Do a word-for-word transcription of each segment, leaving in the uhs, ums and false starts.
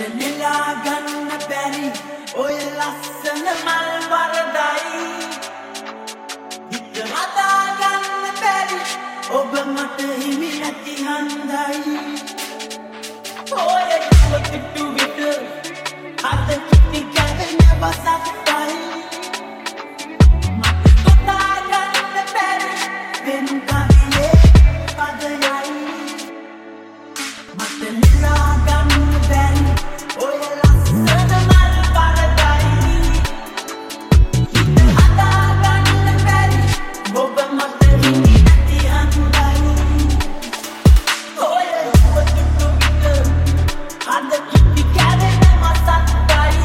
නෙලා ගන්න බැරි ඔය ලස්සන මල් වරදයි හිත හදා ගන්න බැරි ඔබ මට හිමි නැති හන්දයි ඔය කිට්ටු විට හද කිටි කැවෙන වසක්ටයි මට කොටා ගන්න බැරි වෙන කවියේ පදයයි මට නෙලා ගන්න බැරි ඔය ලස්සන මල් වරදයි හිත හදා ගන්න බැරි ඔබ මට හිමි නැති හන්දයි ඔය කිට්ටු විට හද කිටි කැවෙන වසක්ටයි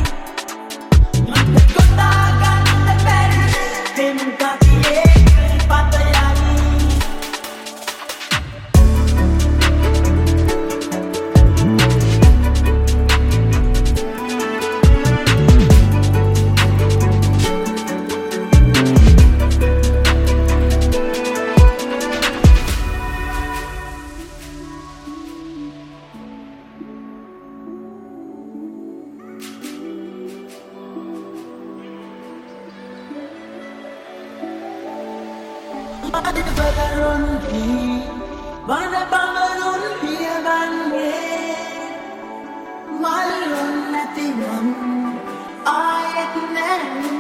මට කොටා ගන්න බැරි වෙන කවියේ පදයයි Bagaronhi, bana bangaron piyagange, malon natinam ayat nan.